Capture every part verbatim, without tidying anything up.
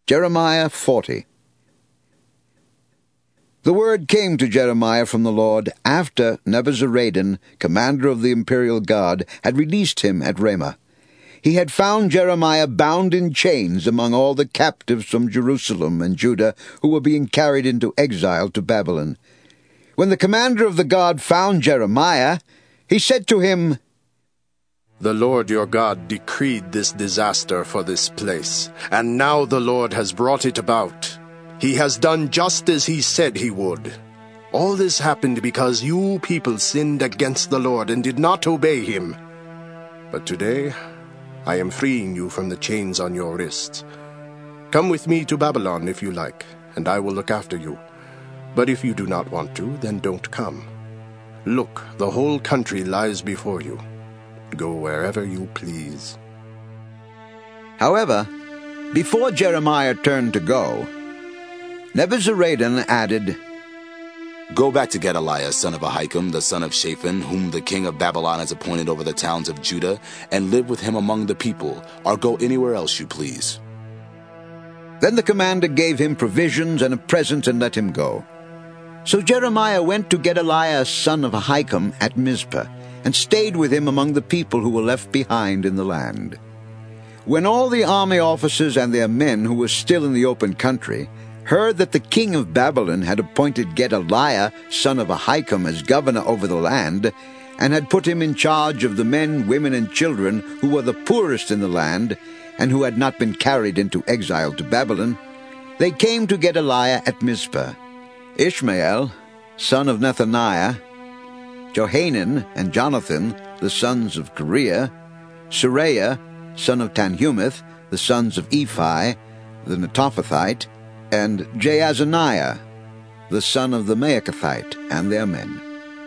Jeremiah forty. The word came to Jeremiah from the Lord after Nebuzaradan, commander of the imperial guard, had released him at Ramah. He had found Jeremiah bound in chains among all the captives from Jerusalem and Judah who were being carried into exile to Babylon. When the commander of the guard found Jeremiah, he said to him, "The Lord your God decreed this disaster for this place, and now the Lord has brought it about. He has done just as he said he would. All this happened because you people sinned against the Lord and did not obey him. But today I am freeing you from the chains on your wrists. Come with me to Babylon if you like, and I will look after you. But if you do not want to, then don't come. Look, the whole country lies before you. Go wherever you please." However, before Jeremiah turned to go, Nebuzaradan added, "Go back to Gedaliah, son of Ahikam, the son of Shaphan, whom the king of Babylon has appointed over the towns of Judah, and live with him among the people, or go anywhere else you please." Then the commander gave him provisions and a present and let him go. So Jeremiah went to Gedaliah, son of Ahikam, at Mizpah, and stayed with him among the people who were left behind in the land. When all the army officers and their men who were still in the open country heard that the king of Babylon had appointed Gedaliah, son of Ahikam, as governor over the land, and had put him in charge of the men, women, and children who were the poorest in the land, and who had not been carried into exile to Babylon, they came to Gedaliah at Mizpah. Ishmael, son of Nethaniah, Johanan and Jonathan, the sons of Kareah, Seraiah, son of Tanhumeth, the sons of Ephi, the Netophathite, and Jaazaniah, the son of the Maacathite, and their men.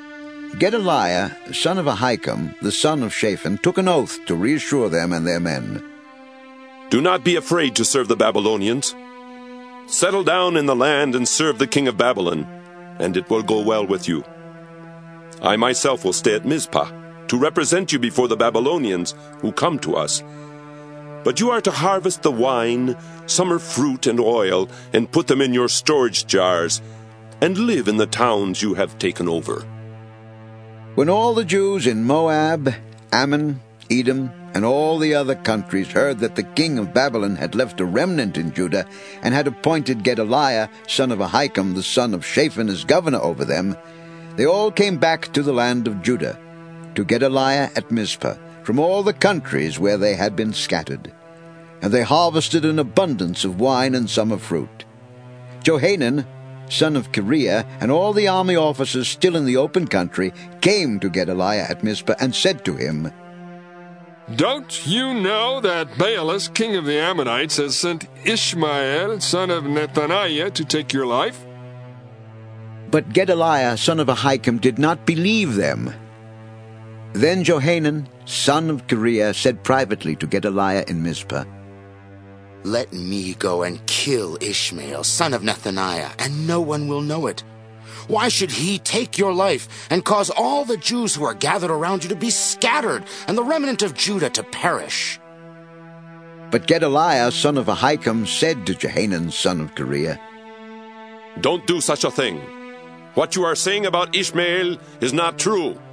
Gedaliah, son of Ahikam, the son of Shaphan, took an oath to reassure them and their men. "Do not be afraid to serve the Babylonians. Settle down in the land and serve the king of Babylon, and it will go well with you. I myself will stay at Mizpah to represent you before the Babylonians who come to us. But you are to harvest the wine, summer fruit, and oil, and put them in your storage jars, and live in the towns you have taken over." When all the Jews in Moab, Ammon, Edom, and all the other countries heard that the king of Babylon had left a remnant in Judah and had appointed Gedaliah, son of Ahikam, the son of Shaphan, as governor over them, they all came back to the land of Judah, to Gedaliah at Mizpah, from all the countries where they had been scattered. And they harvested an abundance of wine and summer fruit. Johanan, son of Kareah, and all the army officers still in the open country came to Gedaliah at Mizpah and said to him, "Don't you know that Baalus, king of the Ammonites, has sent Ishmael, son of Nethaniah, to take your life?" But Gedaliah, son of Ahikam, did not believe them. Then Johanan, son of Kareah, said privately to Gedaliah in Mizpah, "Let me go and kill Ishmael, son of Nethaniah, and no one will know it. Why should he take your life and cause all the Jews who are gathered around you to be scattered and the remnant of Judah to perish?" But Gedaliah, son of Ahikam, said to Johanan, son of Kareah, "Don't do such a thing. What you are saying about Ishmael is not true.